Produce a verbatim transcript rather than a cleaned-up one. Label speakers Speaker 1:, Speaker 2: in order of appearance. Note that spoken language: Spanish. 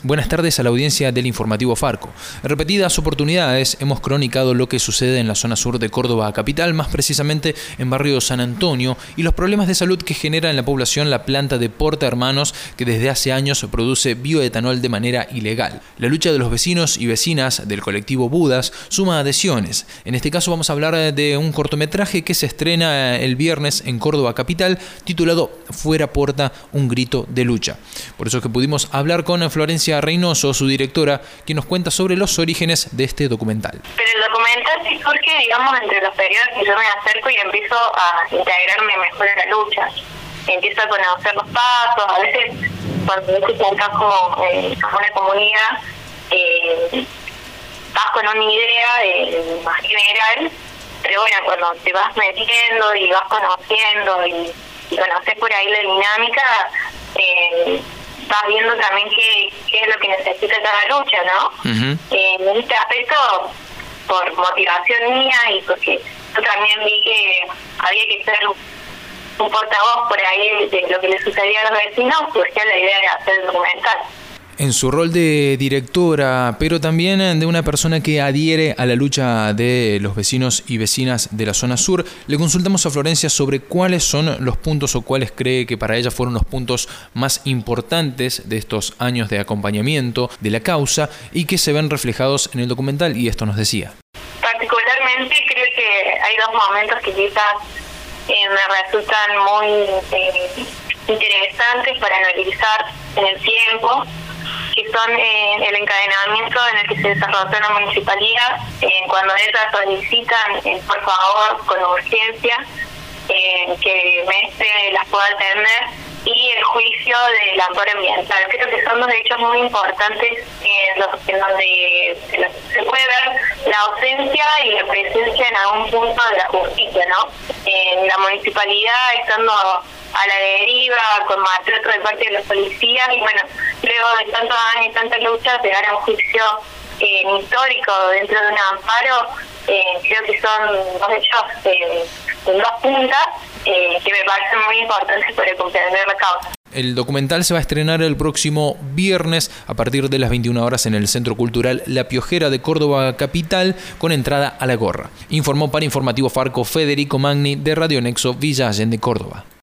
Speaker 1: Buenas tardes a la audiencia del informativo Farco. En repetidas oportunidades hemos cronicado lo que sucede en la zona sur de Córdoba capital, más precisamente en barrio San Antonio, y los problemas de salud que genera en la población la planta de Porta Hermanos, que desde hace años produce bioetanol de manera ilegal. La lucha de los vecinos y vecinas del colectivo Budas suma adhesiones. En este caso vamos a hablar de un cortometraje que se estrena el viernes en Córdoba capital, titulado Fuera Porta, un grito de lucha. Por eso es que pudimos hablar con Florencia Reynoso, su directora, quien nos cuenta sobre los orígenes de este documental.
Speaker 2: Pero el documental sí surge, digamos, entre los periodos que yo me acerco y empiezo a integrarme mejor en la lucha. Empiezo a conocer los pasos, a veces cuando ves que estás como en una comunidad, eh, vas con una idea eh, más general, pero bueno, cuando te vas metiendo y vas conociendo y, y conoces por ahí la dinámica, eh, vas viendo también qué, qué es lo que necesita cada lucha, ¿no? Uh-huh. Eh, en este aspecto, por motivación mía y porque yo también vi que había que ser un portavoz por ahí de lo que le sucedía a los vecinos, surgió la idea de hacer el documental.
Speaker 1: En su rol de directora, pero también de una persona que adhiere a la lucha de los vecinos y vecinas de la zona sur, le consultamos a Florencia sobre cuáles son los puntos o cuáles cree que para ella fueron los puntos más importantes de estos años de acompañamiento de la causa y que se ven reflejados en el documental, y esto nos decía.
Speaker 2: Particularmente creo que hay dos momentos que quizás eh, me resultan muy eh, interesantes para analizar en el tiempo, que son eh, el encadenamiento en el que se desarrolló la municipalidad, eh, cuando ellas solicitan, eh, por favor, con urgencia, eh, que Mestre las pueda atender, y el juicio del amparo ambiental. Creo que son dos hechos muy importantes en, los, en donde se, se puede ver la ausencia y la presencia en algún punto de la justicia, ¿no? En la municipalidad estando a la deriva, con maltrato de parte de los policías, y bueno, luego de tantos años y tantas luchas, llegar a un juicio eh, histórico dentro de un amparo, eh, creo que son dos hechos eh, en dos puntas eh, que me parecen muy importantes para comprender la causa.
Speaker 1: El documental se va a estrenar el próximo viernes a partir de las veintiuna horas en el Centro Cultural La Piojera de Córdoba capital, con entrada a la gorra. Informó para Informativo Farco Federico Magni, de Radio Nexo Villa Allende, Córdoba.